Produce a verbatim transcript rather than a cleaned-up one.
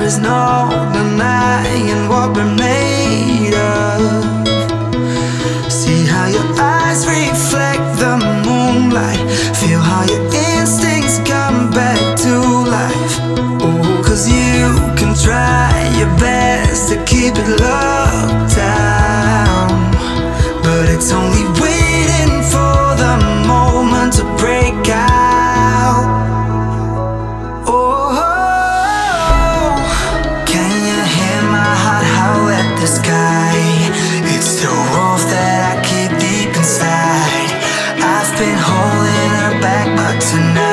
there's no denying what we're made of. See how your eyes reflect the moonlight, feel how your instincts come back to life. Oh, cause you can try your best to keep it locked down, but it's only waiting for the moment to break out. Oh, can you hear my heart howl at the sky? It's the wolf that I keep deep inside. I've been holding her back, but tonight